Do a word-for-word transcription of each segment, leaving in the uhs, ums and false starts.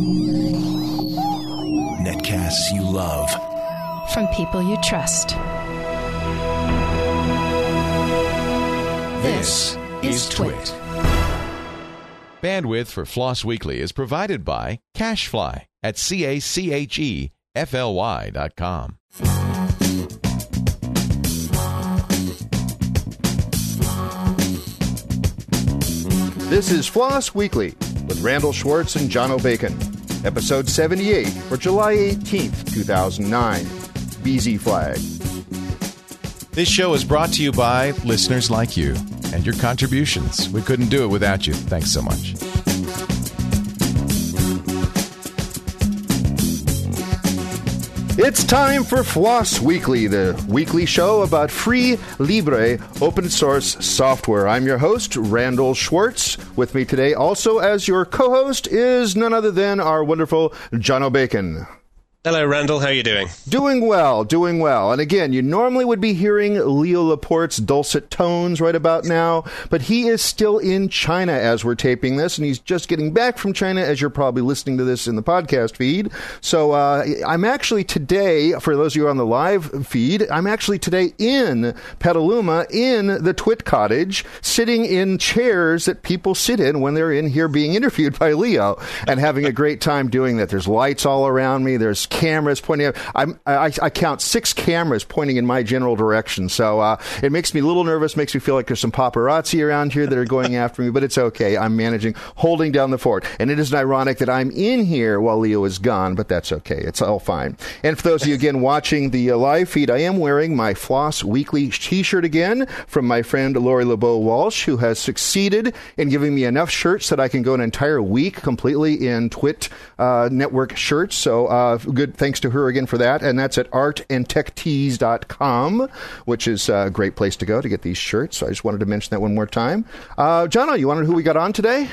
Netcasts you love. From people you trust. This is Twit. Bandwidth for Floss Weekly is provided by CacheFly at C A C H E F L Y dot com. This is Floss Weekly with Randall Schwartz and John O'Bacon. Episode seventy-eight for July eighteenth, two thousand nine. B Z Flag. This show is brought to you by listeners like you and your contributions. We couldn't do it without you. Thanks so much. It's time for Floss Weekly, the weekly show about free, libre, open source software. I'm your host, Randall Schwartz. With me today, also as your co-host, is none other than our wonderful John O'Bacon. Hello, Randall. How are you doing? Doing well, doing well. And again, you normally would be hearing Leo Laporte's dulcet tones right about now, but he is still in China as we're taping this, and he's just getting back from China as you're probably listening to this in the podcast feed. So uh, I'm actually today, for those of you on the live feed, I'm actually today in Petaluma in the Twit Cottage, sitting in chairs that people sit in when they're in here being interviewed by Leo and having a great time doing that. There's lights all around me. There's cameras pointing out. I'm, I, I count six cameras pointing in my general direction. So uh, it makes me a little nervous, makes me feel like there's some paparazzi around here that are going after me, but it's okay. I'm managing, holding down the fort. And it is ironic that I'm in here while Leo is gone, but that's okay. It's all fine. And for those of you, again, watching the uh, live feed, I am wearing my Floss Weekly t-shirt again from my friend Lori LeBeau Walsh, who has succeeded in giving me enough shirts that I can go an entire week completely in Twit uh, network shirts. So uh, good. Thanks to her again for that. And that's at art and tech tees dot com, which is a great place to go to get these shirts. So I just wanted to mention that one more time. Uh, Jono, you want to know who we got on today?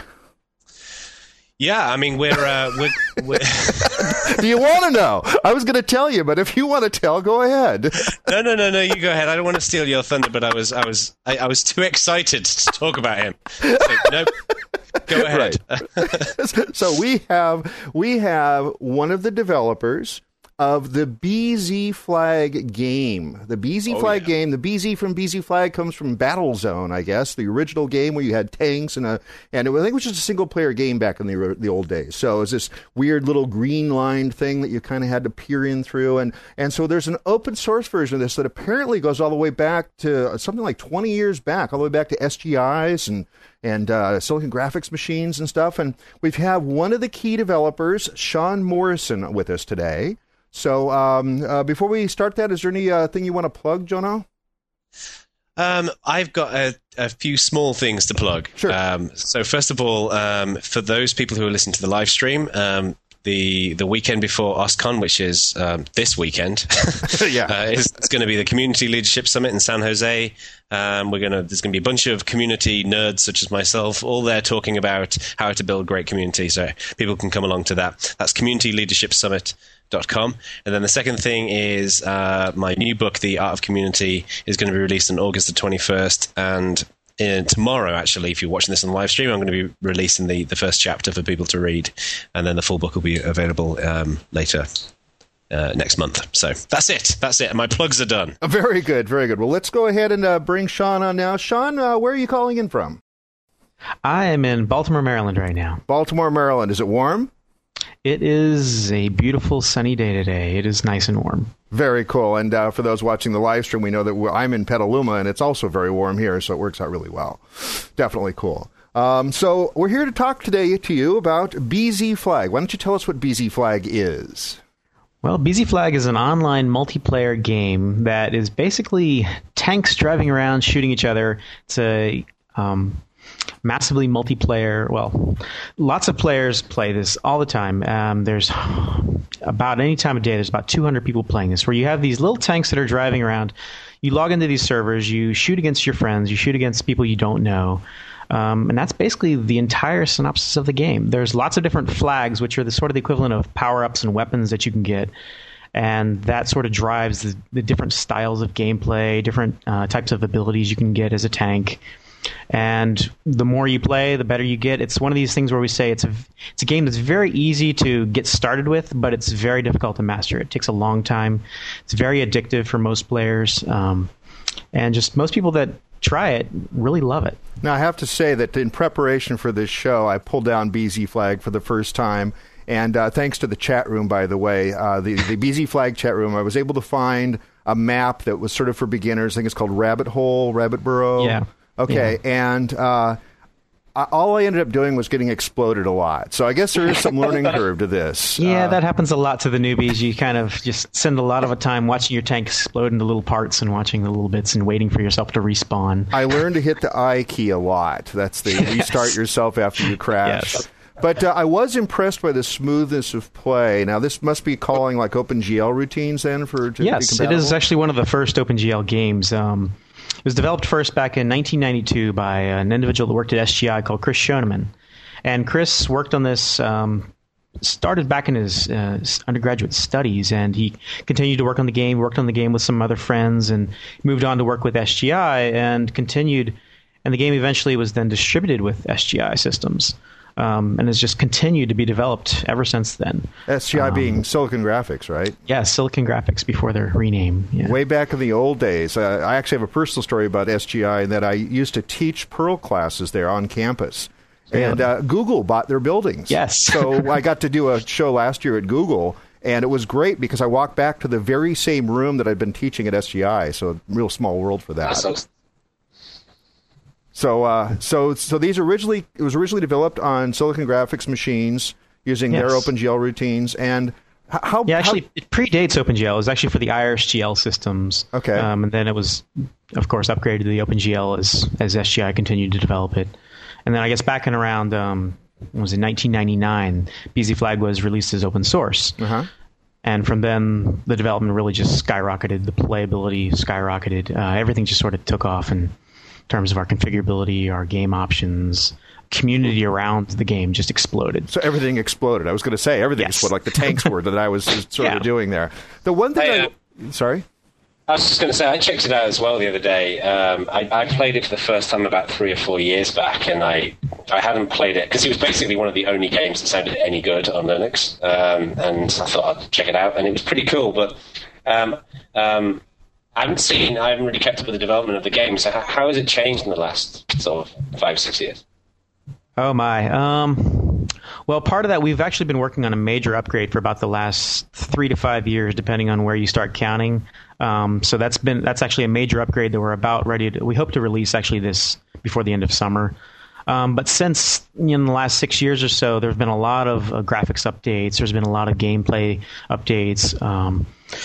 Yeah, I mean, we're... Uh, we're, we're Do you want to know? I was going to tell you, but if you want to tell, go ahead. No, no, no, no, you go ahead. I don't want to steal your thunder, but I was I was, I, I was too excited to talk about him. So, no, go ahead. Right. So we have we have one of the developers of the B Z Flag game. The B Z oh, Flag yeah. game, the B Z from B Z Flag comes from Battlezone, I guess, the original game where you had tanks and a, and it, I think it was just a single player game back in the the old days. So it was this weird little green lined thing that you kind of had to peer in through. And, and so there's an open source version of this that apparently goes all the way back to something like twenty years back, all the way back to S G Is and and uh, Silicon Graphics machines and stuff. And we've had one of the key developers, Sean Morrison, with us today. So um, uh, before we start that, is there any uh, thing you want to plug, Jono? Um, I've got a, a few small things to plug. Sure. Um, so first of all, um, for those people who are listening to the live stream, um, the the weekend before OSCON, which is um, this weekend, yeah, uh, is, it's going to be the Community Leadership Summit in San Jose. Um, we're gonna there's going to be a bunch of community nerds such as myself, all there talking about how to build great community. So people can come along to that. That's Community Leadership Summit. Dot com. And then the second thing is uh, my new book, The Art of Community, is going to be released on August the twenty-first. And uh, tomorrow, actually, if you're watching this on the live stream, I'm going to be releasing the, the first chapter for people to read. And then the full book will be available um, later uh, next month. So that's it. That's it. My plugs are done. Very good. Very good. Well, let's go ahead and uh, bring Sean on now. Sean, uh, where are you calling in from? I am in Baltimore, Maryland right now. Baltimore, Maryland. Is it warm? It is a beautiful sunny day today. It is nice and warm. Very cool. And uh, for those watching the live stream, we know that we're, I'm in Petaluma, and it's also very warm here, so it works out really well. Definitely cool. Um, so we're here to talk today to you about B Z Flag. Why don't you tell us what B Z Flag is? Well, B Z Flag is an online multiplayer game that is basically tanks driving around, shooting each other. It's a... Um, massively multiplayer. Well, lots of players play this all the time. Um, there's about any time of day, there's about two hundred people playing this, where you have these little tanks that are driving around. You log into these servers, you shoot against your friends, you shoot against people you don't know. Um, and that's basically the entire synopsis of the game. There's lots of different flags, which are the sort of the equivalent of power-ups and weapons that you can get. And that sort of drives the, the different styles of gameplay, different uh, types of abilities you can get as a tank. and the more you play, the better you get. It's one of these things where we say it's a it's a game that's very easy to get started with, but it's very difficult to master. It takes a long time. It's very addictive for most players, um, and just most people that try it really love it. Now, I have to say that in preparation for this show, I pulled down B Z Flag for the first time. And uh, thanks to the chat room, by the way, uh, the, the B Z Flag chat room, I was able to find a map that was sort of for beginners. I think it's called Rabbit Hole, Rabbit Burrow. Yeah. Okay. Yeah. And uh, I, all I ended up doing was getting exploded a lot. So I guess there is some learning curve to this. Yeah, uh, that happens a lot to the newbies. You kind of just spend a lot of time watching your tank explode into little parts and watching the little bits and waiting for yourself to respawn. I learned to hit the I key a lot. That's the yes. restart yourself after you crash. Yes. But uh, I was impressed by the smoothness of play. Now, this must be calling like OpenGL routines then for to yes, be compatible? It is actually one of the first OpenGL games. Um, it was developed first back in nineteen ninety-two by an individual that worked at S G I called Chris Schoenemann. And Chris worked on this, um, started back in his uh, undergraduate studies, and he continued to work on the game, worked on the game with some other friends, and moved on to work with S G I and continued. And the game eventually was then distributed with S G I systems. Um, and has just continued to be developed ever since then. S G I um, being Silicon Graphics, right? Yeah, Silicon Graphics before their rename. Yeah. Way back in the old days. Uh, I actually have a personal story about S G I in that I used to teach Perl classes there on campus. Really? And uh, Google bought their buildings. Yes. So I got to do a show last year at Google, and it was great because I walked back to the very same room that I'd been teaching at S G I, so a real small world for that. So, So, uh, so, so these originally it was originally developed on Silicon Graphics machines using yes. their OpenGL routines. And how? Yeah, actually, how, it predates OpenGL. It was actually for the I R S G L systems. Okay. Um, and then it was, of course, upgraded to the OpenGL as as S G I continued to develop it. And then I guess back in around um, what was it nineteen ninety-nine, B Z Flag was released as open source. Uh-huh. And from then, the development really just skyrocketed. The playability skyrocketed. Uh, everything just sort of took off and. In terms of our configurability, our game options, community around the game just exploded. So everything exploded. I was going to say everything yes. exploded, like the tanks were that I was sort yeah. of doing there. The one thing hey, I... uh, Sorry? I was just going to say, I checked it out as well the other day. Um, I, I played it for the first time about three or four years back, and I I hadn't played it because it was basically one of the only games that sounded any good on Linux. Um, and I thought I'd check it out, and it was pretty cool. But um, um, I haven't seen, I haven't really kept up with the development of the game. So how, how has it changed in the last sort of five, six years? Oh my. Um, well, part of that, we've actually been working on a major upgrade for about the last three to five years, depending on where you start counting. Um, so that's been that's actually a major upgrade that we're about ready to. We hope to release actually this before the end of summer. Um, but since in the last six years or so, there's been a lot of uh, graphics updates. There's been a lot of gameplay updates. Um,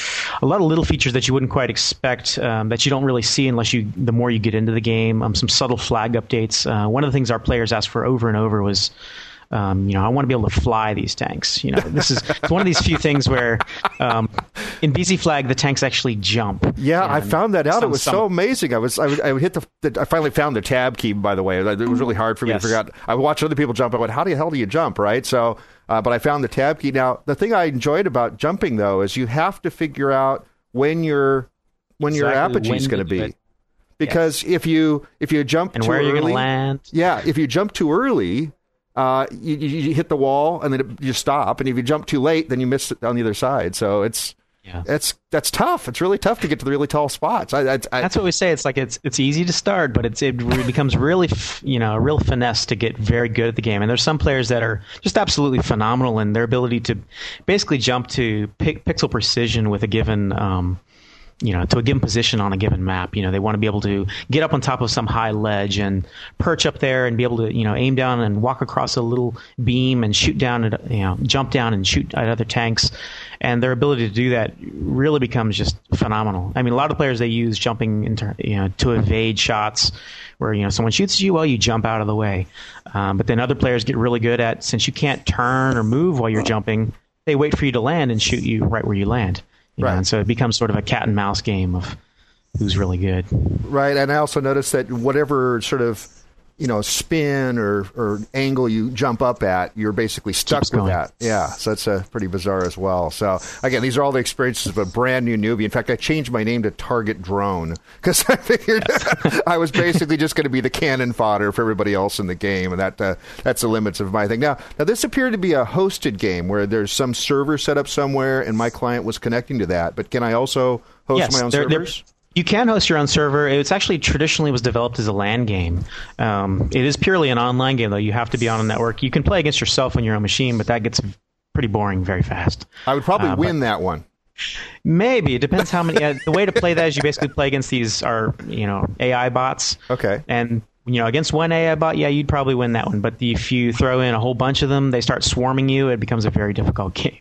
a lot of little features that you wouldn't quite expect um, that you don't really see unless you the more you get into the game. Um, some subtle flag updates. Uh, one of the things our players asked for over and over was. Um, you know, I want to be able to fly these tanks. You know, this is it's one of these few things where um, in B Z Flag the tanks actually jump. Yeah, I found that out. Some, it was some, so amazing. I was I would, I would hit the, the. I finally found the tab key. By the way, it was really hard for me yes. to figure out. I watched other people jump. I went, how the hell do you jump? Right. So, uh, but I found the tab key. Now, the thing I enjoyed about jumping though is you have to figure out when your when your exactly apogee is going to be. It. Because yes. if you if you jump and too where early, you're going to land. Yeah, if you jump too early. Uh, you, you hit the wall and then it, you stop, and if you jump too late, then you miss it on the other side. So it's yeah. it's that's tough. It's really tough to get to the really tall spots. I, I, I, that's what we say. It's like it's it's easy to start, but it's it becomes really f- you know a real finesse to get very good at the game. And there's some players that are just absolutely phenomenal in their ability to basically jump to pi- pixel precision with a given. Um, you know, to a given position on a given map. You know, they want to be able to get up on top of some high ledge and perch up there and be able to, you know, aim down and walk across a little beam and shoot down at, you know, jump down and shoot at other tanks. And their ability to do that really becomes just phenomenal. I mean, a lot of players, they use jumping into, you know, to evade shots where, you know, someone shoots you, well, you jump out of the way. Um, but then other players get really good at, since you can't turn or move while you're jumping, they wait for you to land and shoot you right where you land. You right. know, and so it becomes sort of a cat and mouse game of who's really good. Right, and I also noticed that whatever sort of you know, spin or, or angle you jump up at, you're basically stuck Keeps with going. that. Yeah, so that's uh, pretty bizarre as well. So, again, these are all the experiences of a brand new newbie. In fact, I changed my name to Target Drone because I figured I was basically just going to be the cannon fodder for everybody else in the game, and that uh, that's the limits of my thing. Now, now, this appeared to be a hosted game where there's some server set up somewhere, and my client was connecting to that. But can I also host Yes, my own they're- they're- servers? You can host your own server. It's actually traditionally was developed as a LAN game. Um, it is purely an online game, though. You have to be on a network. You can play against yourself on your own machine, but that gets pretty boring very fast. I would probably Uh, win but- that one. Maybe. It depends how many. Uh, the way to play that is you basically play against these are you know A I bots. Okay. And you know against one A I bot, yeah, you'd probably win that one. But if you throw in a whole bunch of them, they start swarming you. It becomes a very difficult game.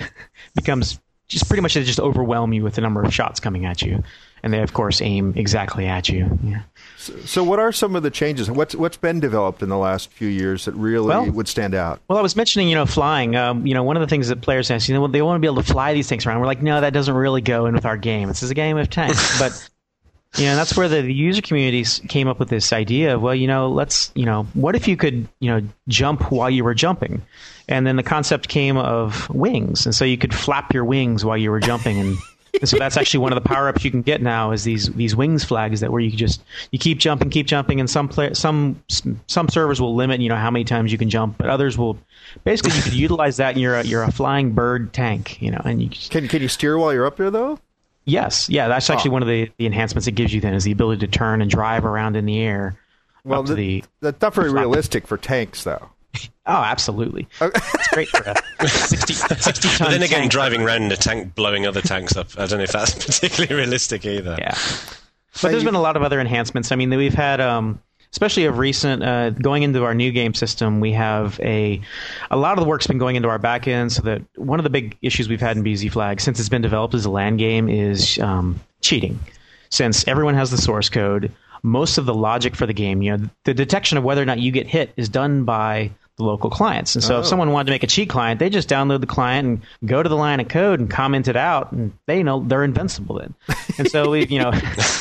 becomes just pretty much they just overwhelm you with the number of shots coming at you, and they of course aim exactly at you. Yeah. So what are some of the changes? What's what's been developed in the last few years that really Well- would stand out? Well, I was mentioning, you know, flying. Um, you know, one of the things that players ask, you know, they want to be able to fly these things around. We're like, no, that doesn't really go in with our game. This is a game of tanks. But, you know, that's where the, the user communities came up with this idea of, well, you know, let's, you know, what if you could, you know, jump while you were jumping? And then the concept came of wings. And so you could flap your wings while you were jumping. And, and so that's actually one of the power-ups you can get now is these these wings flags that where you can just you keep jumping, keep jumping, and some play, some some servers will limit you know how many times you can jump, but others will basically you could utilize that and you're a, you're a flying bird tank, you know, and you Can can you steer while you're up there though? yes, yeah, that's actually Oh. one of the, the enhancements it gives you then is the ability to turn and drive around in the air Well, up to the, the that's not very flap. realistic for tanks though. oh absolutely it's great for a sixty, sixty ton But then again, tank. driving around in a tank, blowing other tanks up, I don't know if that's particularly realistic either. Yeah. But there's been a lot of other enhancements. I mean, we've had, um, especially of recent, uh, going into our new game system, we have a, a lot of the work's been going into our back end so that one of the big issues we've had in B Z Flag since it's been developed as a LAN game is um, cheating. Since everyone has the source code, most of the logic for the game, you know, the detection of whether or not you get hit is done by the local clients. And so Oh. if someone wanted to make a cheat client, they just download the client and go to the line of code and comment it out, and they know they're invincible then. And so we, you know,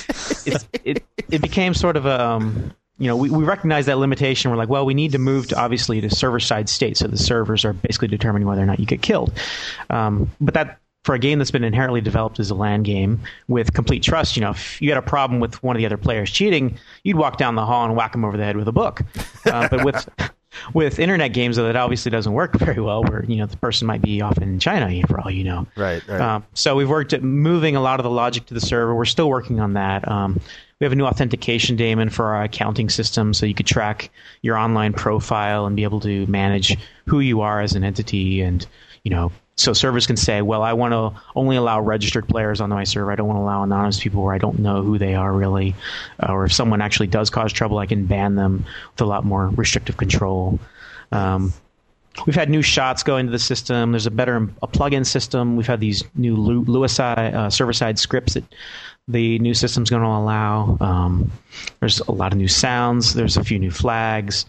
it, it it became sort of a, um, you know, we, we recognize that limitation. We're like, well, we need to move to obviously to server side state, so the servers are basically determining whether or not you get killed. Um, but that for a game that's been inherently developed as a LAN game with complete trust, you know, if you had a problem with one of the other players cheating, you'd walk down the hall and whack them over the head with a book. Uh, but with with internet games, though, that obviously doesn't work very well. Where you know the person might be off in China for all you know. Right, right. Um, so we've worked at moving a lot of the logic to the server. We're still working on that. Um, we have a new authentication daemon for our accounting system, so you could track your online profile and be able to manage who you are as an entity. And you know, so servers can say, well, I want to only allow registered players on my server. I don't want to allow anonymous people where I don't know who they are really. Uh, or if someone actually does cause trouble, I can ban them with a lot more restrictive control. Um, We've had new shots go into the system. There's a better a plugin system. We've had these new Lewis uh, server-side scripts that the new system's going to allow. Um, there's a lot of new sounds. There's a few new flags.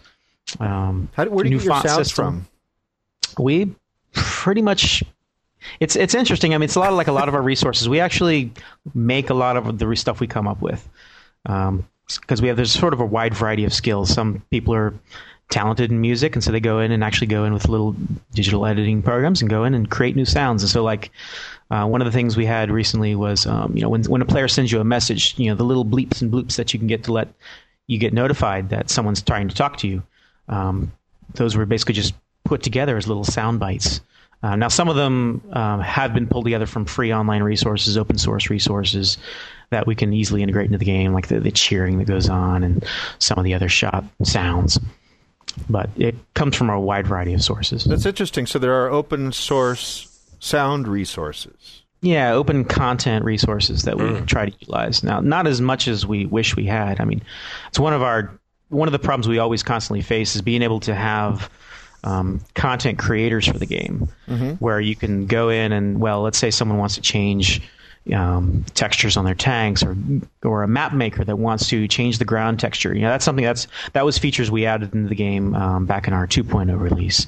Um, How do, where do you new get your font sounds system. from? We pretty much. It's it's interesting. I mean, it's a lot of, like a lot of our resources. We actually make a lot of the stuff we come up with because um, we have there's sort of a wide variety of skills. Some people are talented in music, and so they go in and actually go in with little digital editing programs and go in and create new sounds. And so, like uh, one of the things we had recently was, um, you know, when when a player sends you a message, you know, the little bleeps and bloops that you can get to let you get notified that someone's trying to talk to you. Um, those were basically just put together as little sound bites. Uh, now, some of them um, have been pulled together from free online resources, open source resources that we can easily integrate into the game, like the, the cheering that goes on and some of the other shot sounds. But it comes from a wide variety of sources. That's interesting. So there are open source sound resources. Yeah, open content resources that we mm. try to utilize. Now, not as much as we wish we had. I mean, it's one of our one of the problems we always constantly face is being able to have um, content creators for the game, mm-hmm. where you can go in and, well, let's say someone wants to change um, textures on their tanks, or or a map maker that wants to change the ground texture. You know, that's something that's that was features we added into the game um, back in our two point oh release.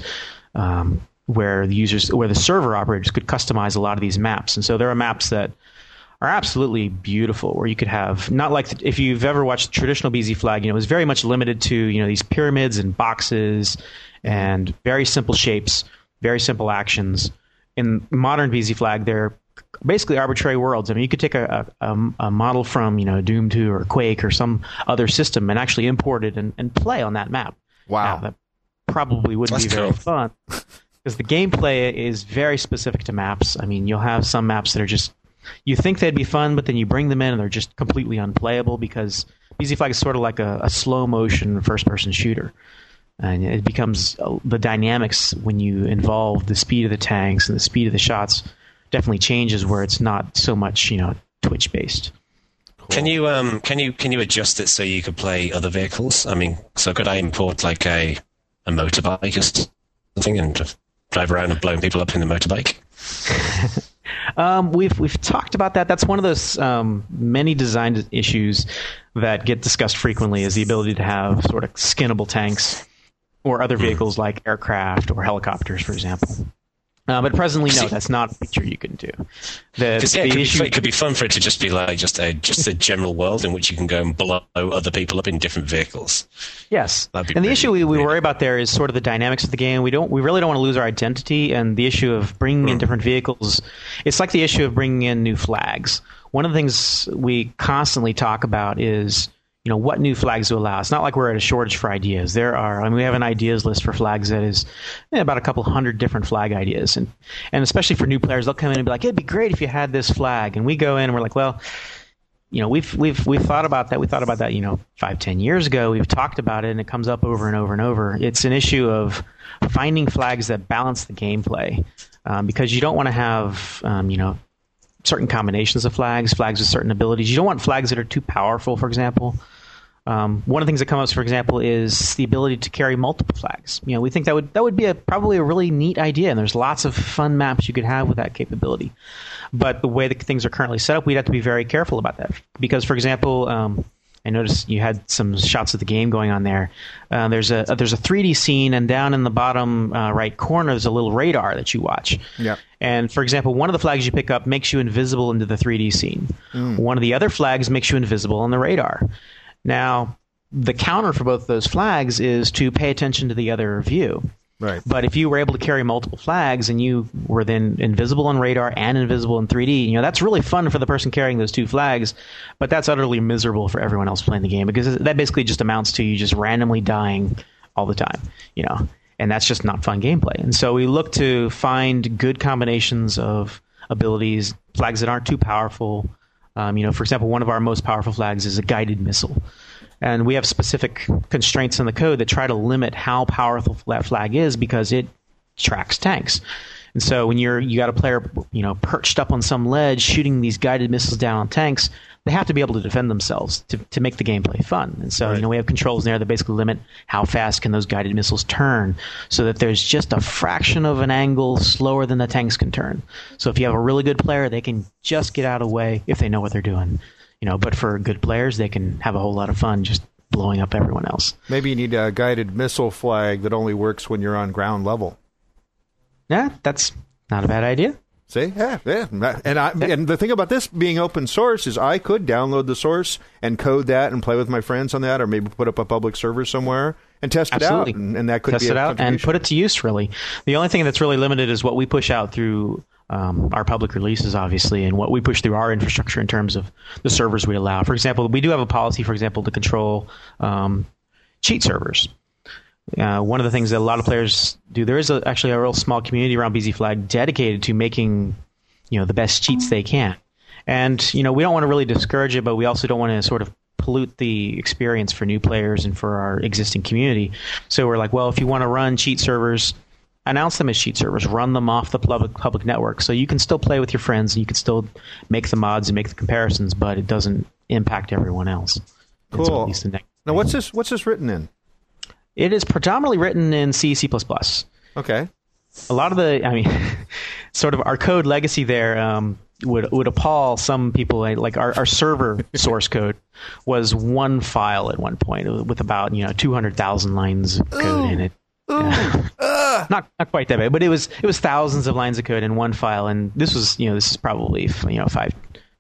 Um, where the users, where the server operators could customize a lot of these maps. And so there are maps that are absolutely beautiful, where you could have, not like the, if you've ever watched traditional B Z Flag, you know, it was very much limited to, you know, these pyramids and boxes and very simple shapes, very simple actions. In modern B Z Flag, they're basically arbitrary worlds. I mean, you could take a, a, a model from, you know, Doom two or Quake or some other system and actually import it and, and play on that map. Wow. Now, that probably wouldn't That's be very cool. fun because the gameplay is very specific to maps. I mean, you'll have some maps that are just, you think they'd be fun, but then you bring them in and they're just completely unplayable because B Z Flag is sort of like a, a slow motion first person shooter. And it becomes uh, the dynamics when you involve the speed of the tanks and the speed of the shots definitely changes where it's not so much, you know, Twitch based. Can you um can you can you adjust it so you could play other vehicles? I mean, so could I import like a a motorbike or something and just drive around and blow people up in the motorbike? um, we've we've talked about that. That's one of those um, many design issues that get discussed frequently, is the ability to have sort of skinnable tanks or other vehicles like aircraft or helicopters, for example. Uh, but presently, no, that's not a feature you can do. The, Because yeah, the it could, issue, be, fun- it could be fun for it to just be like just a just a general world in which you can go and blow other people up in different vehicles. yes, That'd be and the really- issue we, we really worry about there is sort of the dynamics of the game. We don't, we really don't want to lose our identity, and the issue of bringing in different vehicles. It's like the issue of bringing in new flags. One of the things we constantly talk about is, you know, what new flags to allow. It's not like we're at a shortage for ideas. There are, I mean, we have an ideas list for flags that is eh, about a couple hundred different flag ideas. And, and especially for new players, they'll come in and be like, it'd be great if you had this flag. And we go in and we're like, well, you know, we've, we've, we've thought about that. We thought about that, you know, five, ten years ago. We've talked about it and it comes up over and over and over. It's an issue of finding flags that balance the gameplay, um, because you don't want to have, um, you know, certain combinations of flags, flags with certain abilities. You don't want flags that are too powerful, for example. Um, one of the things that comes up, for example, is the ability to carry multiple flags. You know, we think that would that would be a, probably a really neat idea, and there's lots of fun maps you could have with that capability. But the way that things are currently set up, we'd have to be very careful about that. Because, for example, um, I noticed you had some shots of the game going on there. Uh, there's a there's a three D scene, and down in the bottom uh, right corner, there's a little radar that you watch. Yeah. And, for example, one of the flags you pick up makes you invisible into the three D scene. Mm. One of the other flags makes you invisible on the radar. Now, the counter for both of those flags is to pay attention to the other view. Right. But if you were able to carry multiple flags and you were then invisible on radar and invisible in three D, you know, that's really fun for the person carrying those two flags, but that's utterly miserable for everyone else playing the game, because that basically just amounts to you just randomly dying all the time, you know, and that's just not fun gameplay. And so we look to find good combinations of abilities, flags that aren't too powerful. Um, you know, for example, one of our most powerful flags is a guided missile. And we have specific constraints in the code that try to limit how powerful that flag is because it tracks tanks. And so when you're you got a player, you know, perched up on some ledge shooting these guided missiles down on tanks, they have to be able to defend themselves to, to make the gameplay fun. And so, right. you know, we have controls in there that basically limit how fast can those guided missiles turn, so that there's just a fraction of an angle slower than the tanks can turn. So if you have a really good player, they can just get out of the way if they know what they're doing. You know, but for good players, they can have a whole lot of fun just blowing up everyone else. Maybe you need a guided missile flag that only works when you're on ground level. Yeah, that's not a bad idea. See, yeah, yeah, and I, and the thing about this being open source is I could download the source and code that and play with my friends on that, or maybe put up a public server somewhere and test Absolutely. it out, and, and that could test be it a out and put it to use. Really, the only thing that's really limited is what we push out through um, our public releases, obviously, and what we push through our infrastructure in terms of the servers we allow. For example, we do have a policy, for example, to control um, cheat servers. Uh, one of the things that a lot of players do, there is a, actually a real small community around B Z Flag dedicated to making, you know, the best cheats they can. And, you know, we don't want to really discourage it, but we also don't want to sort of pollute the experience for new players and for our existing community. So we're like, well, if you want to run cheat servers, announce them as cheat servers, run them off the public public network, so you can still play with your friends and you can still make the mods and make the comparisons, but it doesn't impact everyone else. Cool. At the now, what's this? What's this written in? It is predominantly written in C, C plus plus. Okay. A lot of the, I mean, sort of our code legacy there um, would would appall some people. Like our, our server source code was one file at one point with about, you know, two hundred thousand lines of code Ooh. in it. Yeah. Uh. Not not quite that bad, but it was it was thousands of lines of code in one file, and this was, you know, this is probably, you know, five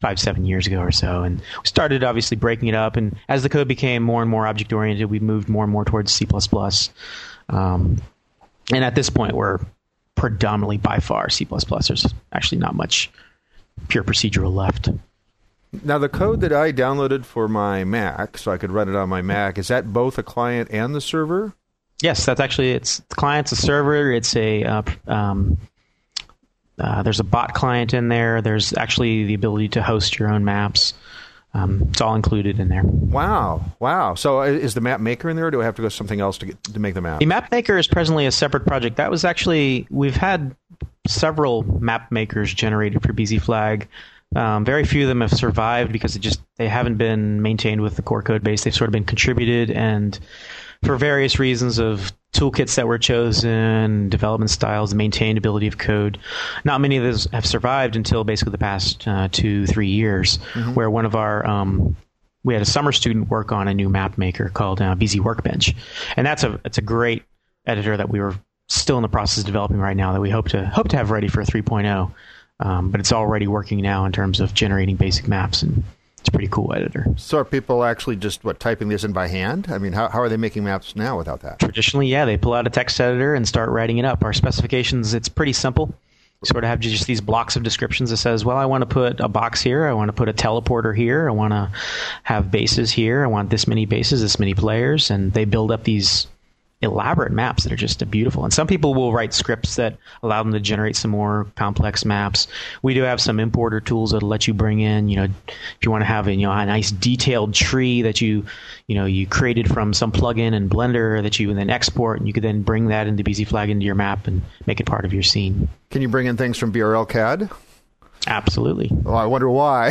five, seven years ago or so. And we started obviously breaking it up. And as the code became more and more object-oriented, we moved more and more towards C plus plus. Um, and at this point, we're predominantly by far C plus plus. There's actually not much pure procedural left. Now, the code that I downloaded for my Mac, so I could run it on my Mac, is that both a client and the server? Yes, that's actually, it's the client's a server. It's a, uh, um, uh, there's a bot client in there. There's actually the ability to host your own maps. Um, it's all included in there. Wow. Wow. So is the map maker in there, or do I have to go something else to get, to make the map? The map maker is presently a separate project. That was actually, we've had several map makers generated for B Z Flag. Um, very few of them have survived because it just they haven't been maintained with the core code base. They've sort of been contributed, and for various reasons of toolkits that were chosen, development styles, maintainability of code, not many of those have survived until basically the past uh, two, three years, mm-hmm. where one of our um, we had a summer student work on a new map maker called uh, B Z Workbench, and that's a it's a great editor that we were still in the process of developing right now that we hope to hope to have ready for three point oh. Um, but it's already working now in terms of generating basic maps, and it's a pretty cool editor. So are people actually just, what, typing this in by hand? I mean, how, how are they making maps now without that? Traditionally, yeah, they pull out a text editor and start writing it up. Our specifications, it's pretty simple. You sort of have just these blocks of descriptions that says, well, I want to put a box here, I want to put a teleporter here, I want to have bases here, I want this many bases, this many players, and they build up these elaborate maps that are just beautiful. And some people will write scripts that allow them to generate some more complex maps. We do have some importer tools that'll let you bring in, you know, if you want to have a, you know, a nice detailed tree that you, you know, you created from some plugin in Blender that you then export, and you could then bring that into B Z Flag into your map and make it part of your scene. Can you bring in things from B R L C A D? Absolutely. Well, I wonder why.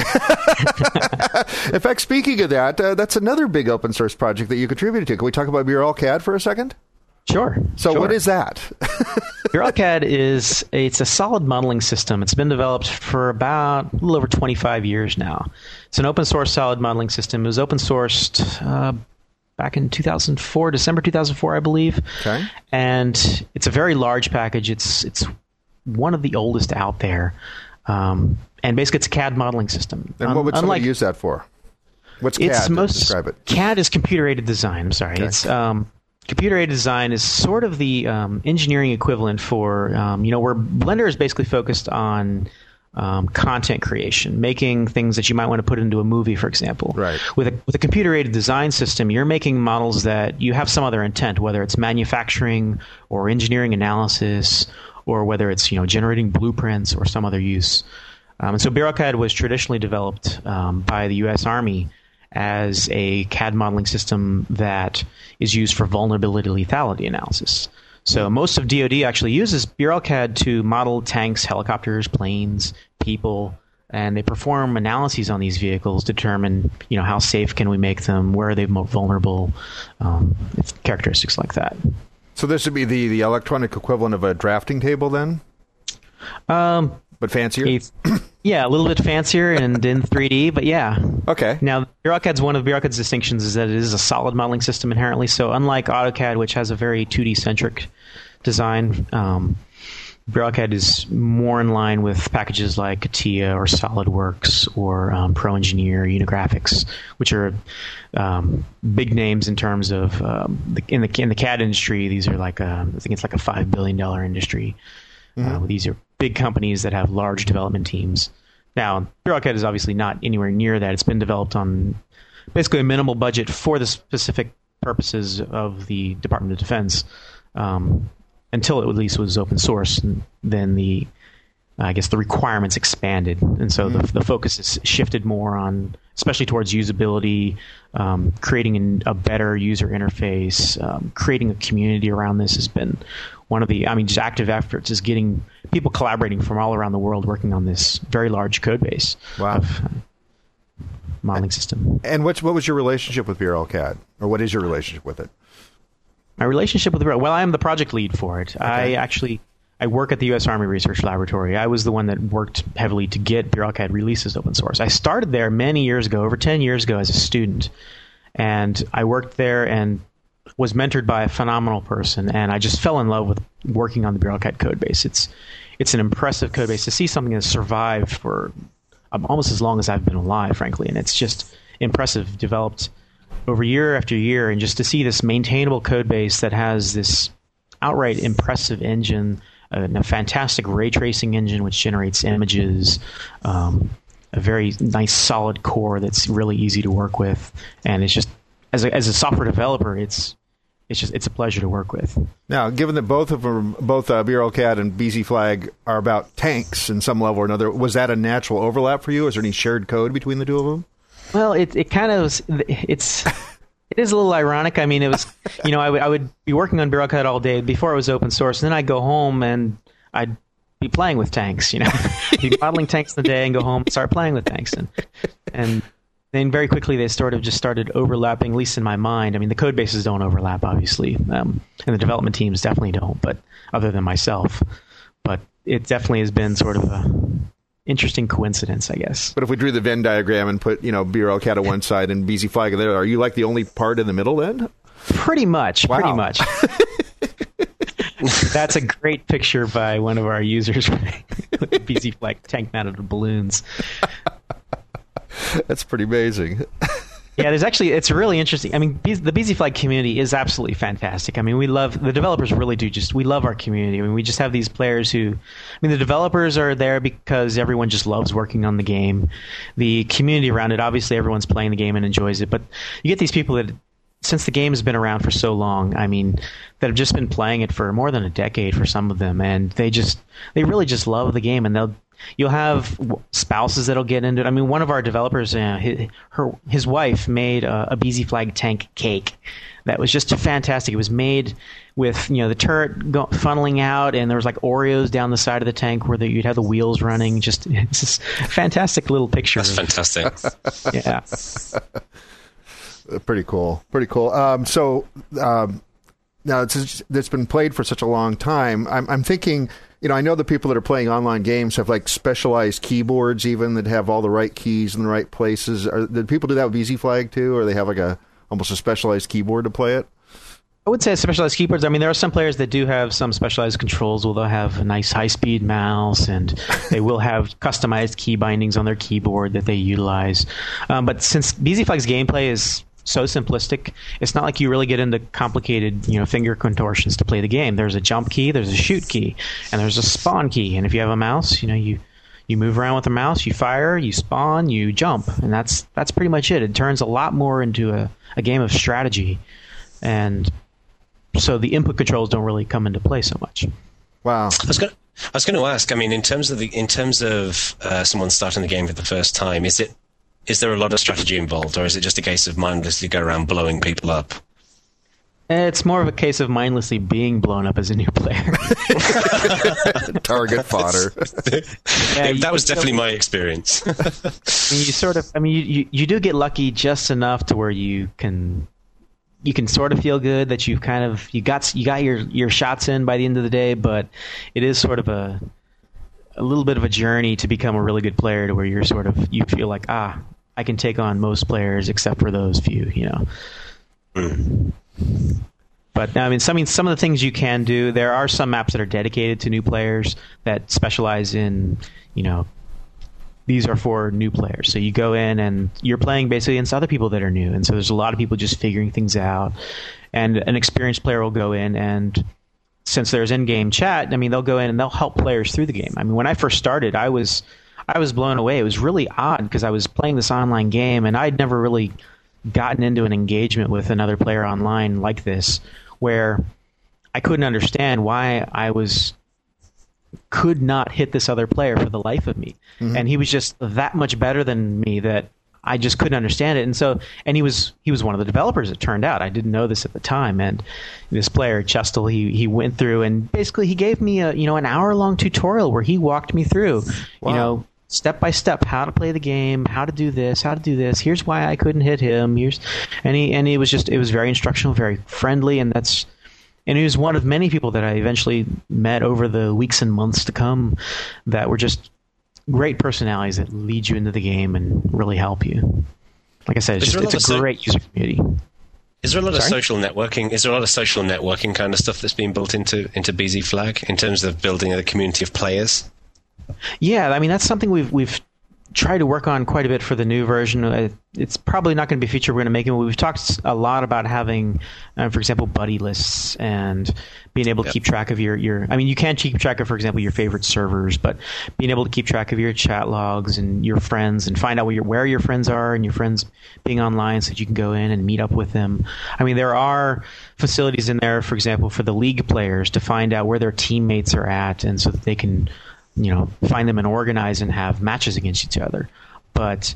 In fact, speaking of that, uh, that's another big open source project that you contributed to. Can we talk about B R L C A D for a second? Sure. So sure. What is that? B R L C A D is it's a solid modeling system. It's been developed for about a little over twenty-five years now. It's an open source solid modeling system. It was open sourced uh, back in two thousand four, December two thousand four, I believe. Okay. And it's a very large package. It's it's one of the oldest out there. Um, and basically, it's a C A D modeling system. And what would somebody Unlike, use that for? What's C A D? It's most, Describe it. C A D is computer-aided design. I'm sorry. Okay. It's um, computer-aided design is sort of the um, engineering equivalent for, um, you know, where Blender is basically focused on um, content creation, making things that you might want to put into a movie, for example. Right. With a, with a computer-aided design system, you're making models that you have some other intent, whether it's manufacturing or engineering analysis, or whether it's, you know, generating blueprints or some other use. Um, and so B R L C A D was traditionally developed um, by the U S Army as a C A D modeling system that is used for vulnerability lethality analysis. So most of D O D actually uses B R L C A D to model tanks, helicopters, planes, people, and they perform analyses on these vehicles, determine, you know, how safe can we make them, where are they more vulnerable, um, characteristics like that. So this would be the, the electronic equivalent of a drafting table then? Um, but fancier? A, yeah, a little bit fancier and in three D, but yeah. Okay. Now, B R L C A D's one of B R L C A D's distinctions is that it is a solid modeling system inherently. So unlike AutoCAD, which has a very two D-centric design, um, B R L C A D is more in line with packages like CATIA or SolidWorks or um, ProEngineer, Unigraphics, which are um, big names in terms of um, the, in the in the C A D industry. These are like a, I think it's like a five billion dollar industry. Mm-hmm. Uh, these are big companies that have large development teams. Now, B R L C A D is obviously not anywhere near that. It's been developed on basically a minimal budget for the specific purposes of the Department of Defense. Um, until it at least was open source, and then the, I guess the requirements expanded, and so mm. the, the focus is shifted more on, especially towards usability, um, creating an, a better user interface, um, creating a community around this has been one of the, I mean, just active efforts is getting people collaborating from all around the world working on this very large code base wow. of uh, modeling system. And what what was your relationship with B R L C A D, or what is your relationship with it? My relationship with the well, I am the project lead for it. Okay. I actually I work at the U S Army Research Laboratory. I was the one that worked heavily to get B R L C A D releases open source. I started there many years ago, over ten years ago, as a student, and I worked there and was mentored by a phenomenal person, and I just fell in love with working on the B R L C A D code base. It's it's an impressive code base to see something that survived for um, almost as long as I've been alive, frankly. And it's just impressive, developed over year after year. And just to see this maintainable code base that has this outright impressive engine, uh, a fantastic ray tracing engine which generates images, um, a very nice solid core that's really easy to work with. And it's just, as a, as a software developer, it's It's just it's a pleasure to work with. Now, given that both of them, both uh, BRLCAD and B Z Flag are about tanks in some level or another, was that a natural overlap for you? Is there any shared code between the two of them? Well, it it kind of it's it is a little ironic. I mean, it was you know I would I would be working on BRLCAD all day before it was open source, and then I'd go home and I'd be playing with tanks. You know, be modeling tanks in the day and go home and start playing with tanks, and and. Then very quickly they sort of just started overlapping, at least in my mind. I mean, the code bases don't overlap, obviously, um, and the development teams definitely don't, but other than myself. But it definitely has been sort of a interesting coincidence, I guess. But if we drew the Venn diagram and put, you know, BRLCAD on one side and B Z Flag on the other, are you like the only part in the middle then? Pretty much, wow. pretty much. That's a great picture by one of our users with the B Z Flag tank mounted balloons. That's pretty amazing. Yeah, there's actually, it's really interesting. I mean, B- the B Z Flag community is absolutely fantastic. I mean, we love, the developers really do just, we love our community. I mean, we just have these players who, I mean, the developers are there because everyone just loves working on the game. The community around it, obviously everyone's playing the game and enjoys it, but you get these people that, since the game has been around for so long, I mean, that have just been playing it for more than a decade for some of them, and they just, they really just love the game, and they'll, you'll have spouses that'll get into it. I mean, one of our developers, uh, his, her, his wife made a, a B Z Flag tank cake that was just fantastic. It was made with, you know, the turret go, funneling out, and there was like Oreos down the side of the tank where the, you'd have the wheels running. Just, it's just a fantastic little picture. That's fantastic. Yeah. Pretty cool. Pretty cool. Um, so um, now it's, it's been played for such a long time. I'm, I'm thinking, you know, I know the people that are playing online games have like specialized keyboards even that have all the right keys in the right places. Are, do people do that with B Z Flag too, or they have like a almost a specialized keyboard to play it? I would say specialized keyboards. I mean, there are some players that do have some specialized controls where they'll have a nice high-speed mouse, and they will have customized key bindings on their keyboard that they utilize. Um, but since B Z Flag's gameplay is so simplistic, it's not like you really get into complicated, you know, finger contortions to play the game. There's a jump key, there's a shoot key, and there's a spawn key. And if you have a mouse, you know, you you move around with the mouse, you fire, you spawn, you jump, and that's that's pretty much it. It turns a lot more into a, a game of strategy, and so the input controls don't really come into play so much. Wow. I was going I was going to ask, I mean, in terms of the in terms of uh, someone starting the game for the first time, is it Is there a lot of strategy involved, or is it just a case of mindlessly go around blowing people up? It's more of a case of mindlessly being blown up as a new player. Target fodder. Yeah, that was you, definitely my experience. I mean, you sort of, I mean, you, you, you do get lucky just enough to where you can, you can sort of feel good that you've kind of, you got, you got your, your shots in by the end of the day, but it is sort of a, a little bit of a journey to become a really good player, to where you're sort of, you feel like, ah, I can take on most players except for those few, you know. Mm. But I mean, some, I mean, some of the things you can do, there are some maps that are dedicated to new players that specialize in, you know, these are for new players. So you go in and you're playing basically against other people that are new. And so there's a lot of people just figuring things out. And an experienced player will go in, and since there's in-game chat, I mean, they'll go in and they'll help players through the game. I mean, when I first started, I was I was blown away. It was really odd because I was playing this online game, and I'd never really gotten into an engagement with another player online like this, where I couldn't understand why I was could not hit this other player for the life of me. Mm-hmm. And he was just that much better than me that I just couldn't understand it. And so, and he was he was one of the developers, it turned out. I didn't know this at the time. And this player, Chestel, he he went through and basically he gave me a you know an hour long tutorial where he walked me through, wow. you know, step by step how to play the game, how to do this, how to do this. Here's why I couldn't hit him. Here's and he and he was just it was very instructional, very friendly, and that's and he was one of many people that I eventually met over the weeks and months to come that were just great personalities that lead you into the game and really help you. Like I said, it's, just, it's a, a great so- user community. Is there a lot Sorry? of social networking? Is there a lot of social networking kind of stuff that's being built into into B Z Flag in terms of building a community of players? Yeah, I mean that's something we've we've tried to work on quite a bit for the new version. Uh, It's probably not going to be a feature we're going to make. We've talked a lot about having, uh, for example, buddy lists and being able to Yep. keep track of your, your. I mean, you can keep track of, for example, your favorite servers, but being able to keep track of your chat logs and your friends and find out where your, where your friends are and your friends being online so that you can go in and meet up with them. I mean, there are facilities in there, for example, for the league players to find out where their teammates are at, and so that they can, you know, find them and organize and have matches against each other. But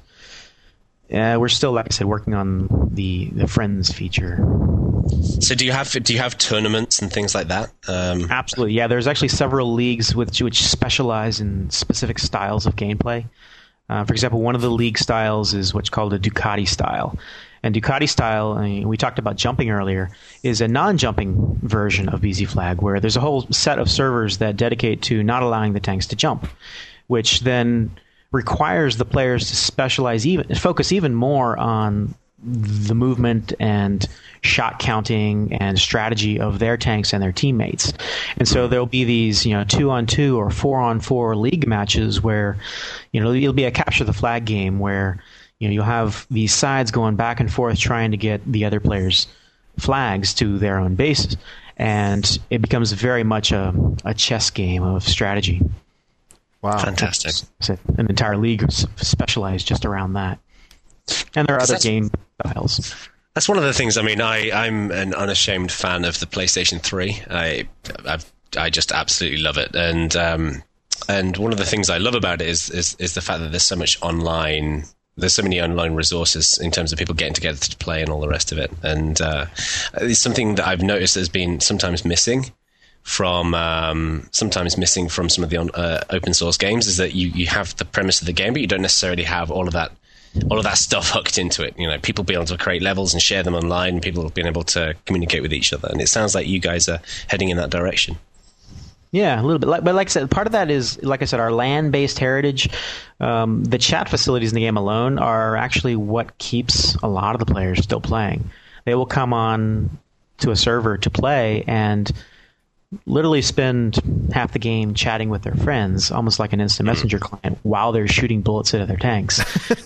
uh, we're still, like I said, working on the, the friends feature. So do you have do you have tournaments and things like that? Um, Absolutely, yeah. There's actually several leagues with, which specialize in specific styles of gameplay. Uh, for example, one of the league styles is what's called a Ducati style. And Ducati style, I mean, we talked about jumping earlier, is a non-jumping version of B Z Flag, where there's a whole set of servers that dedicate to not allowing the tanks to jump, which then requires the players to specialize, even focus even more on the movement and shot counting and strategy of their tanks and their teammates. And so there'll be these, you know, two on two or four on four league matches where, you know, it'll be a capture the flag game where, you know, you'll have these sides going back and forth trying to get the other players' flags to their own bases. And it becomes very much a, a chess game of strategy. Wow. Fantastic. So an entire league is specialized just around that. And there are other That's- game styles. That's one of the things. I mean, I, I'm an unashamed fan of the PlayStation three. I I've, I just absolutely love it, and um, and one of the things I love about it is, is is the fact that there's so much online. There's so many online resources in terms of people getting together to play and all the rest of it. And uh, it's something that I've noticed has been sometimes missing from um, sometimes missing from some of the on, uh, open source games, is that you, you have the premise of the game, but you don't necessarily have all of that all of that stuff hooked into it. You know, people being able to create levels and share them online, people being able to communicate with each other. And it sounds like you guys are heading in that direction. Yeah, a little bit. But like I said, part of that is, like I said, our LAN-based heritage. Um, the chat facilities in the game alone are actually what keeps a lot of the players still playing. They will come on to a server to play and literally spend half the game chatting with their friends, almost like an instant messenger client, while they're shooting bullets into their tanks.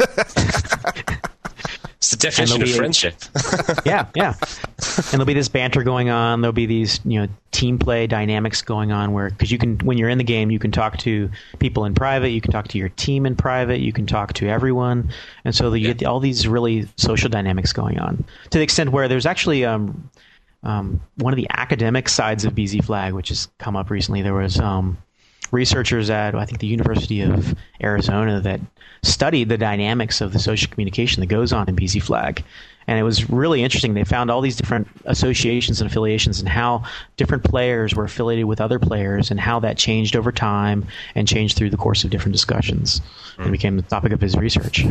It's the definition of friendship. yeah, yeah. And there'll be this banter going on. There'll be these, you know, team play dynamics going on where, because you can, when you're in the game, you can talk to people in private, you can talk to your team in private, you can talk to everyone, and so you yeah. get all these really social dynamics going on. To the extent where there's actually um, um, one of the academic sides of B Z Flag, which has come up recently. There was um, researchers at, I think, the University of Arizona that studied the dynamics of the social communication that goes on in B Z Flag. And it was really interesting. They found all these different associations and affiliations and how different players were affiliated with other players and how that changed over time and changed through the course of different discussions. Mm. It became the topic of his research.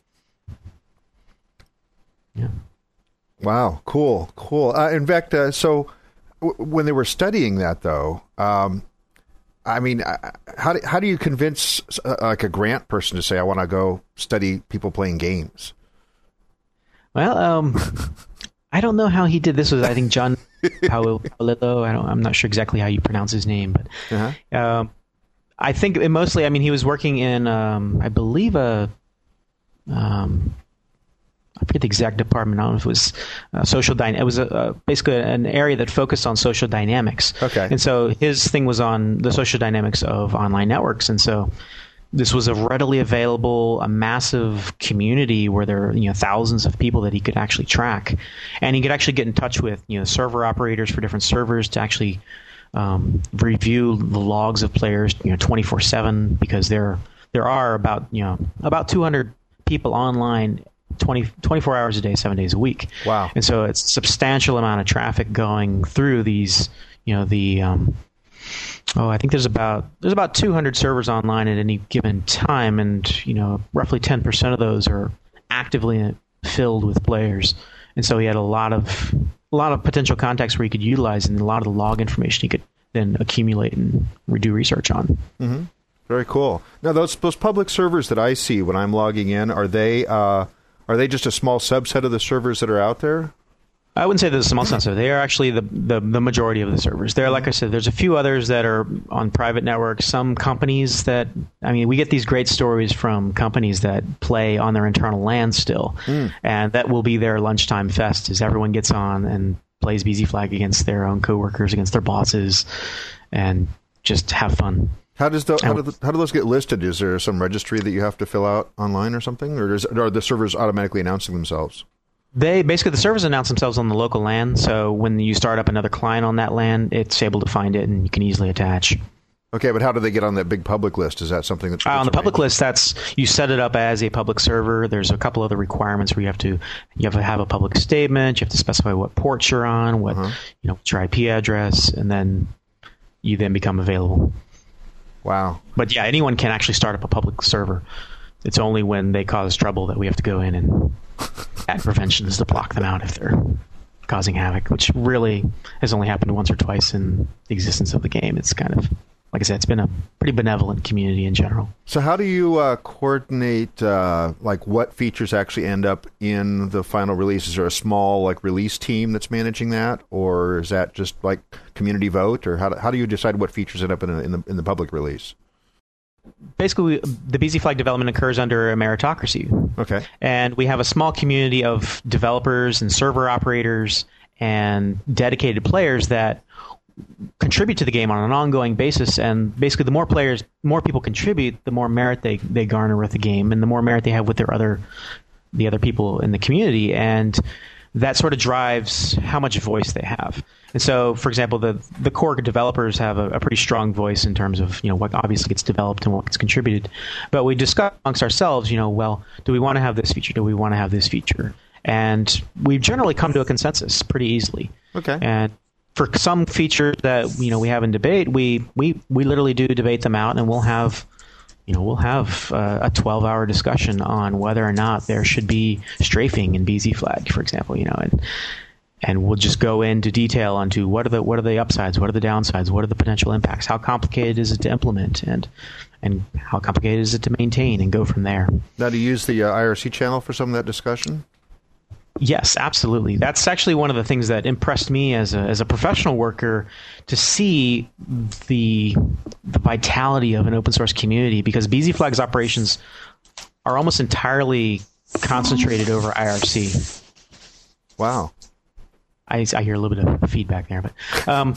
Yeah. Wow, cool, cool. Uh, in fact, uh, so w- when they were studying that, though, um, I mean, how do, how do you convince uh, like a grant person to say, I want to go study people playing games? Well, um, I don't know how he did this. Was I think John Paolillo? I don't. I'm not sure exactly how you pronounce his name, but uh-huh. um, I think it mostly. I mean, he was working in, um, I believe, a. Um, I forget the exact department. I don't know if it was uh, social dy- It was a, uh, basically an area that focused on social dynamics. Okay. And so his thing was on the social dynamics of online networks. And so this was a readily available, a massive community where there are, you know, thousands of people that he could actually track. And he could actually get in touch with, you know, server operators for different servers to actually um, review the logs of players, you know, twenty-four seven, because there there are about, you know, about two hundred people online twenty, twenty-four hours a day, seven days a week. Wow. And so it's a substantial amount of traffic going through these, you know, the, um, oh, I think there's about, there's about two hundred servers online at any given time. And, you know, roughly ten percent of those are actively filled with players. And so he had a lot of, a lot of potential contacts where he could utilize, and a lot of the log information he could then accumulate and do research on. Mm-hmm. Very cool. Now, those, those public servers that I see when I'm logging in, are they, uh, Are they just a small subset of the servers that are out there? I wouldn't say they're the small subset. They are actually the, the, the majority of the servers. There, like I said, there's a few others that are on private networks. Some companies that, I mean, we get these great stories from companies that play on their internal LAN still. Mm. And that will be their lunchtime fest, as everyone gets on and plays B Z Flag against their own coworkers, against their bosses, and just have fun. How does the, how, do the, how do those get listed? Is there some registry that you have to fill out online or something? Or, is, or are the servers automatically announcing themselves? They basically, the servers announce themselves on the local LAN, so when you start up another client on that LAN, it's able to find it and you can easily attach. Okay, but how do they get on that big public list? Is that something that's... Uh, on the public list, that's you set it up as a public server. There's a couple other requirements where you have to you have to have a public statement, you have to specify what port you're on, what uh-huh. you know, what's your I P address, and then you then become available. Wow. But yeah, anyone can actually start up a public server. It's only when they cause trouble that we have to go in and add preventions to block them out if they're causing havoc, which really has only happened once or twice in the existence of the game. It's kind of, like I said, it's been a pretty benevolent community in general. So how do you uh, coordinate, uh, like, what features actually end up in the final release? Is there a small, like, release team that's managing that? Or is that just, like, community vote? Or how do, how do you decide what features end up in, a, in, the, in the public release? Basically, the B Z Flag development occurs under a meritocracy. Okay. And we have a small community of developers and server operators and dedicated players that contribute to the game on an ongoing basis. And basically, the more players, more people contribute, the more merit they, they garner with the game, and the more merit they have with their other the other people in the community. And that sort of drives how much voice they have. And so, for example, the the core developers have a, a pretty strong voice in terms of, you know, what obviously gets developed and what gets contributed. But we discuss amongst ourselves, you know, well, do we want to have this feature? Do we want to have this feature? And we generally come to a consensus pretty easily. Okay. And for some features that, you know, we have in debate, we we, we literally do debate them out, and we'll have, you know, we'll have uh, a twelve-hour discussion on whether or not there should be strafing in B Z Flag, for example, you know, and and we'll just go into detail onto what are the what are the upsides, what are the downsides, what are the potential impacts, how complicated is it to implement, and and how complicated is it to maintain, and go from there. Now, do you use the uh, I R C channel for some of that discussion? Yes, absolutely. That's actually one of the things that impressed me as a as a professional worker, to see the the vitality of an open source community, because B Z Flag's operations are almost entirely concentrated over I R C. Wow. I, I hear a little bit of feedback there, but um,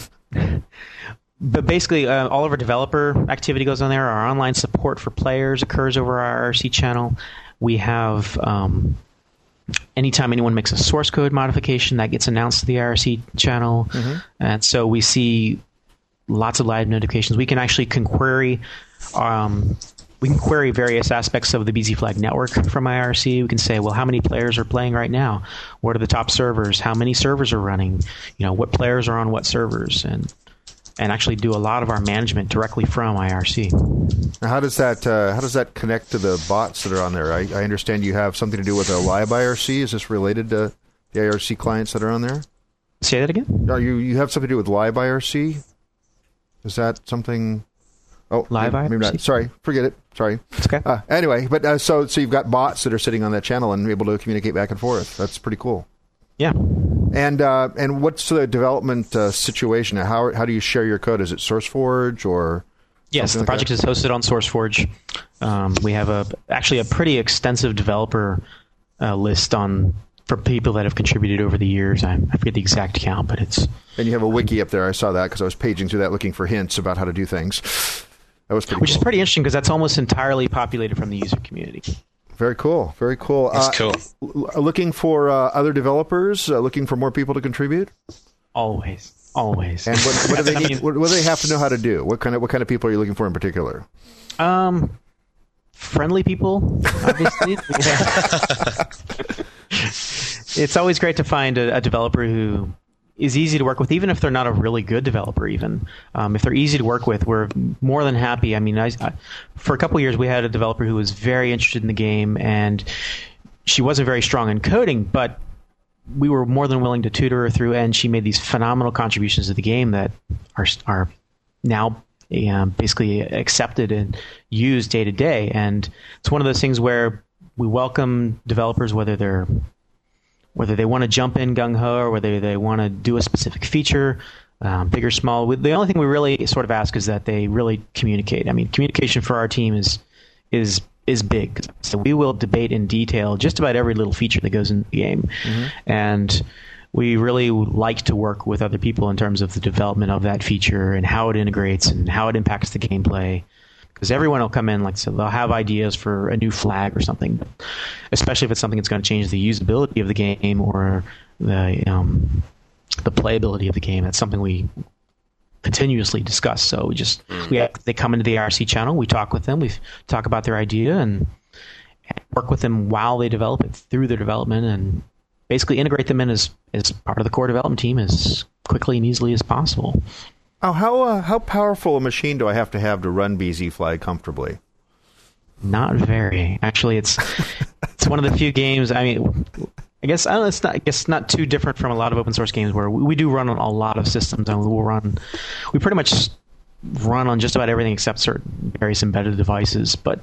but basically, uh, all of our developer activity goes on there. Our online support for players occurs over our I R C channel. We have um, anytime anyone makes a source code modification, that gets announced to the I R C channel, mm-hmm. and so we see lots of live notifications. We can actually can query. Um, We can query various aspects of the B Z Flag network from I R C. We can say, well, how many players are playing right now? What are the top servers? How many servers are running? You know, what players are on what servers? And and actually do a lot of our management directly from I R C. Now, how does that uh, how does that connect to the bots that are on there? I, I understand you have something to do with a live I R C. Is this related to the I R C clients that are on there? Say that again? Are you you have something to do with live I R C? Is that something? Oh, live maybe, maybe not. Sorry, forget it. Sorry. It's okay. Uh, anyway, but uh, so so you've got bots that are sitting on that channel and able to communicate back and forth. That's pretty cool. Yeah. And uh, and what's the development uh, situation? How how do you share your code? Is it SourceForge or? Yes, the like project that? is hosted on SourceForge. Um, we have a actually a pretty extensive developer uh, list on for people that have contributed over the years. I, I forget the exact count, but it's. And you have a wiki up there. I saw that because I was paging through that looking for hints about how to do things. That was pretty Which cool. is pretty interesting because that's almost entirely populated from the user community. Very cool. Very cool. That's uh, cool. l- looking for uh, other developers, uh, looking for more people to contribute? Always. Always. And what, what do they I need, mean, what, what do they have to know how to do? What kind of what kind of people are you looking for in particular? Um, friendly people, obviously. It's always great to find a, a developer who is easy to work with, even if they're not a really good developer. Even um, if they're easy to work with, we're more than happy. I mean, I, I, for a couple of years, we had a developer who was very interested in the game, and she wasn't very strong in coding, but we were more than willing to tutor her through, and she made these phenomenal contributions to the game that are are now um, basically accepted and used day to day. And it's one of those things where we welcome developers, whether they're whether they want to jump in gung-ho or whether they want to do a specific feature, um, big or small. The only thing we really sort of ask is that they really communicate. I mean, communication for our team is is is big. So we will debate in detail just about every little feature that goes in the game. Mm-hmm. And we really like to work with other people in terms of the development of that feature and how it integrates and how it impacts the gameplay. Because everyone will come in, like, so they'll have ideas for a new flag or something, especially if it's something that's going to change the usability of the game or the um, the playability of the game. That's something we continuously discuss. So we just we have, they come into the I R C channel, we talk with them, we talk about their idea, and work with them while they develop it through their development, and basically integrate them in as as part of the core development team as quickly and easily as possible. Oh, how uh, how powerful a machine do I have to have to run B Z Flag comfortably? Not very. Actually, it's it's one of the few games. I mean, I guess I don't know, it's not. I guess not too different from a lot of open source games where we, we do run on a lot of systems, and we'll run. We pretty much run on just about everything except certain various embedded devices. But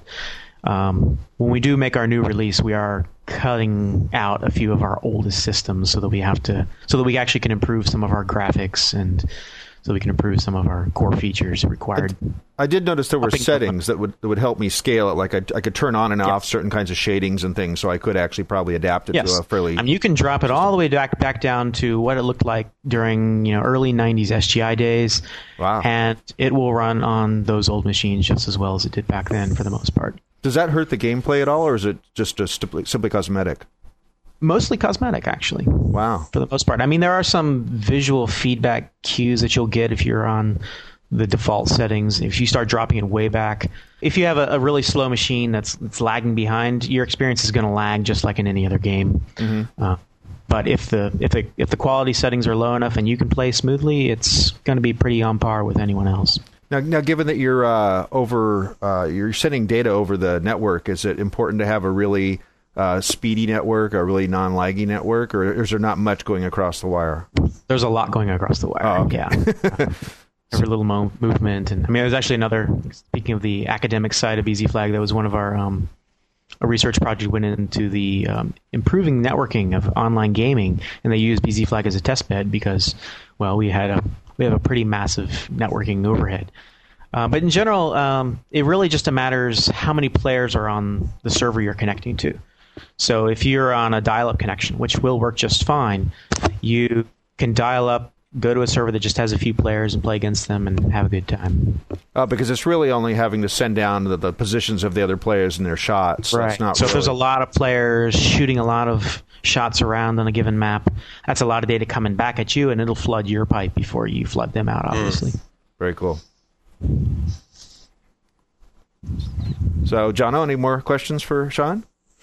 um, when we do make our new release, we are cutting out a few of our oldest systems so that we have to, so that we actually can improve some of our graphics and so we can improve some of our core features required. I did notice there were settings that would that would help me scale it. Like I, I could turn on and yeah. off certain kinds of shadings and things, so I could actually probably adapt it yes. to a fairly. I mean, you can drop it all the way back back down to what it looked like during you know early nineties S G I days. Wow! And it will run on those old machines just as well as it did back then, for the most part. Does that hurt the gameplay at all, or is it just a simply, simply cosmetic? Mostly cosmetic, actually. Wow. For the most part. I mean, there are some visual feedback cues that you'll get if you're on the default settings. If you start dropping it way back, if you have a, a really slow machine that's, that's lagging behind, your experience is going to lag just like in any other game. Mm-hmm. Uh, but if the if the if the quality settings are low enough and you can play smoothly, it's going to be pretty on par with anyone else. Now, now, given that you're uh, over, uh, you're sending data over the network, is it important to have a really uh, speedy network, a really non-laggy network, or is there not much going across the wire? There's a lot going across the wire. Oh, okay. Yeah, uh, every little mo- movement, and I mean, there's actually another. Speaking of the academic side of B Z Flag, that was one of our um, a research project went into the um, improving networking of online gaming, and they used B Z Flag as a test bed because, well, we had a we have a pretty massive networking overhead. Uh, but in general, um, it really just matters how many players are on the server you're connecting to. So if you're on a dial-up connection, which will work just fine, you can dial up, go to a server that just has a few players and play against them and have a good time. Uh, because it's really only having to send down the, the positions of the other players and their shots. Right. It's not so really... if there's a lot of players shooting a lot of shots around on a given map, that's a lot of data coming back at you, and it'll flood your pipe before you flood them out, obviously. Mm. Very cool. So, Jono, any more questions for Sean?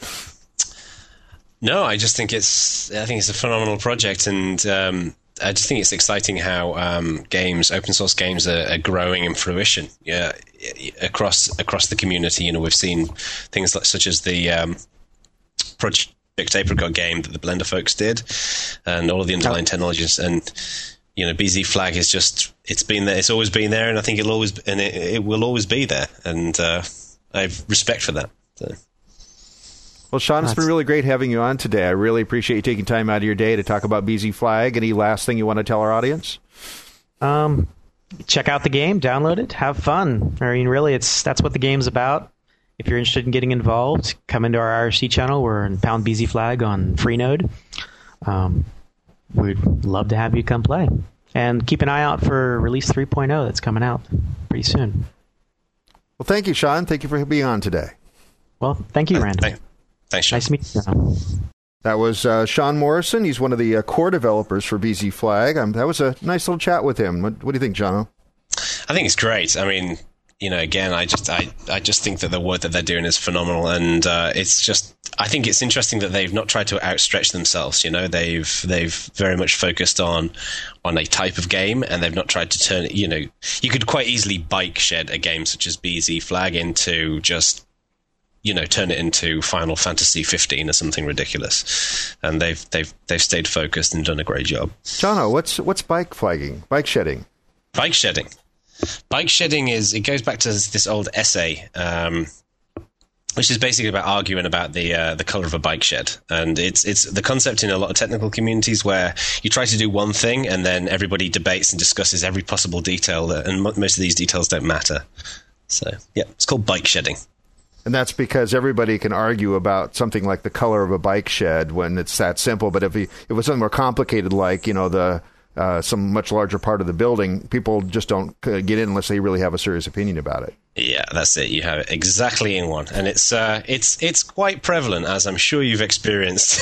No, I just think it's I think it's a phenomenal project, and um, I just think it's exciting how um, games, open source games, are, are growing in fruition. Yeah, across across the community. You know, we've seen things like such as the um, Project Apricot game that the Blender folks did, and all of the underlying oh. technologies. And you know, B Z Flag is just it's been there. It's always been there, and I think it'll always and it, it will always be there. And uh, I have respect for that. So. Well, Sean, it's been really great having you on today. I really appreciate you taking time out of your day to talk about B Z Flag. Any last thing you want to tell our audience? Um, check out the game, download it, have fun. I mean, really, it's that's what the game's about. If you're interested in getting involved, come into our I R C channel. We're in Pound B Z Flag on Freenode. Um, we'd love to have you come play. And keep an eye out for release three point oh that's coming out pretty soon. Well, thank you, Sean. Thank you for being on today. Well, thank you, Rand. Thanks. Thanks, Sean. Nice to meet you, Sean. That was uh, Sean Morrison. He's one of the uh, core developers for B Z Flag. Um, that was a nice little chat with him. What, what do you think, Jono? I think it's great. I mean, you know, again, I just, I, I just think that the work that they're doing is phenomenal, and uh, it's just, I think it's interesting that they've not tried to outstretch themselves. You know, they've, they've very much focused on, on a type of game, and they've not tried to turn it. You know, you could quite easily bike shed a game such as B Z Flag into just. You know, turn it into Final Fantasy fifteen or something ridiculous, and they've they've they've stayed focused and done a great job. Jono, what's what's bike flagging? Bike shedding? Bike shedding. Bike shedding is it goes back to this, this old essay um, which is basically about arguing about the uh, the color of a bike shed. And it's it's the concept in a lot of technical communities where you try to do one thing and then everybody debates and discusses every possible detail, that, and most of these details don't matter. So, yeah, it's called bike shedding. And that's because everybody can argue about something like the color of a bike shed when it's that simple. But if, he, if it was something more complicated, like, you know, the uh, some much larger part of the building, people just don't uh, get in unless they really have a serious opinion about it. Yeah, that's it. You have it exactly in one, and it's uh, it's it's quite prevalent, as I'm sure you've experienced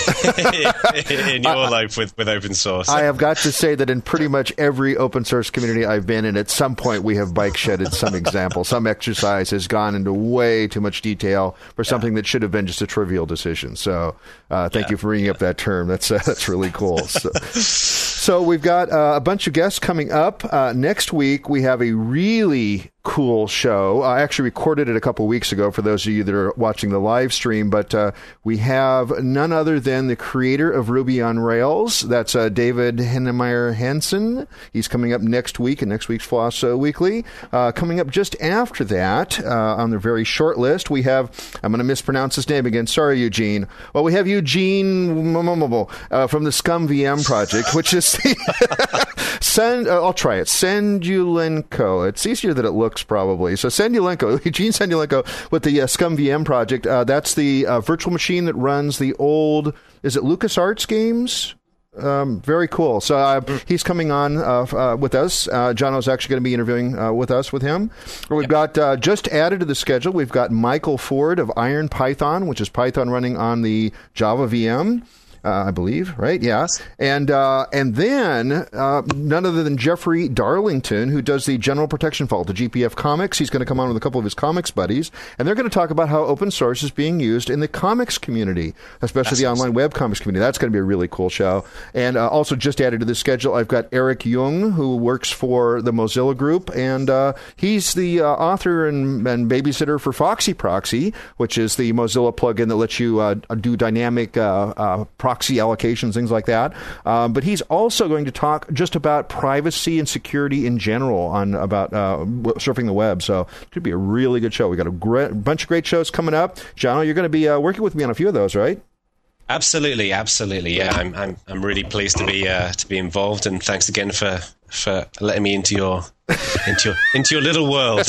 in your uh, life with, with open source. I have got to say that in pretty much every open source community I've been in, at some point we have bike shedded some example. Some exercise has gone into way too much detail for yeah. something that should have been just a trivial decision. So, uh, thank yeah. you for bringing up that term. That's uh, that's really cool. So, so we've got uh, a bunch of guests coming up uh, next week. We have a really cool show. I actually recorded it a couple weeks ago for those of you that are watching the live stream, but uh, we have none other than the creator of Ruby on Rails. That's uh, David Heinemeier Hansson. He's coming up next week in next week's Floss uh, Weekly. Uh, coming up just after that, uh, on the very short list, we have, I'm going to mispronounce his name again. Sorry, Eugene. Well, we have Eugene uh, from the Scum V M project, which is the Send, uh, I'll try it. Sendyulenko. It's easier than it looks, probably. So Sendyulenko, Eugene Sendyulenko with the uh, Scum V M project. Uh, that's the uh, virtual machine that runs the old, is it LucasArts games? Um, very cool. So uh, he's coming on uh, uh, with us. Uh, Jono's actually going to be interviewing uh, with us with him. We've yep. got uh, just added to the schedule, we've got Michael Ford of Iron Python, which is Python running on the Java V M. Uh, I believe, right? Yeah. And uh, and then uh, none other than Jeffrey Darlington, who does the General Protection Vault, the G P F Comics. He's going to come on with a couple of his comics buddies, and they're going to talk about how open source is being used in the comics community, especially That's the awesome. online web comics community. That's going to be a really cool show. And uh, also just added to the schedule, I've got Eric Jung, who works for the Mozilla Group, and uh, he's the uh, author and, and babysitter for Foxy Proxy, which is the Mozilla plugin that lets you uh, do dynamic uh, uh, proxy proxy allocations, things like that. Um, but he's also going to talk just about privacy and security in general on about uh, surfing the web. So it could be a really good show. We got a great, bunch of great shows coming up. Jono, you're going to be uh, working with me on a few of those, right? Absolutely, absolutely. Yeah, I'm I'm I'm really pleased to be uh, to be involved, and thanks again for for letting me into your into your into your little world.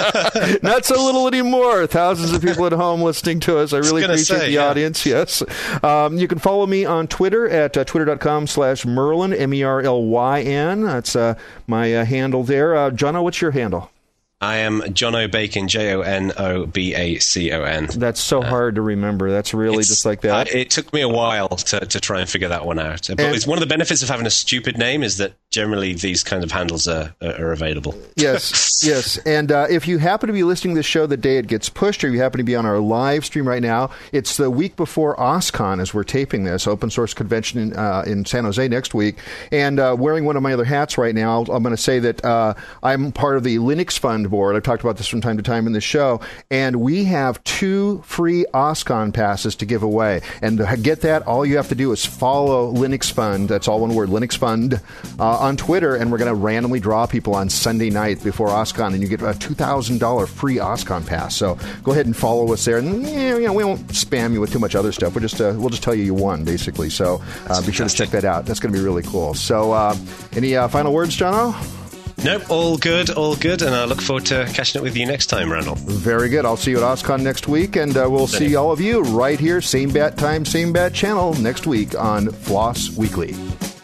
Not so little anymore. Thousands of people at home listening to us. I really appreciate say, the yeah. audience. Yes, um, you can follow me on Twitter at uh, twitter dot com slash Merlyn M E R L Y N. That's uh, my uh, handle there. Uh, Jono, what's your handle? I am Jono Bacon, J O N O B A C O N. That's so uh, hard to remember. That's really just like that. Uh, it took me a while to, to try and figure that one out. But and, it's one of the benefits of having a stupid name is that generally these kind of handles are, are available. Yes, yes. And uh, if you happen to be listening to this show the day it gets pushed, or you happen to be on our live stream right now, it's the week before OSCON as we're taping this, open source convention in, uh, in San Jose next week. And uh, wearing one of my other hats right now, I'm going to say that uh, I'm part of the Linux Fund board. I've talked about this from time to time in the show, and we have two free OSCON passes to give away. And to get that, all you have to do is follow Linux Fund, that's all one word, Linux Fund, uh, on Twitter, and we're going to randomly draw people on Sunday night before OSCON, and you get a two thousand dollars free OSCON pass. So go ahead and follow us there, and you know, we won't spam you with too much other stuff. We'll just uh, we'll just tell you you won, basically. So uh, be sure to check that out. That's going to be really cool. So uh, any uh, final words, Jono? Nope, all good, all good, and I look forward to catching up with you next time, Randall. Very good. I'll see you at OSCON next week, and uh, we'll see all of you right here, same bat time, same bat channel, next week on Floss Weekly.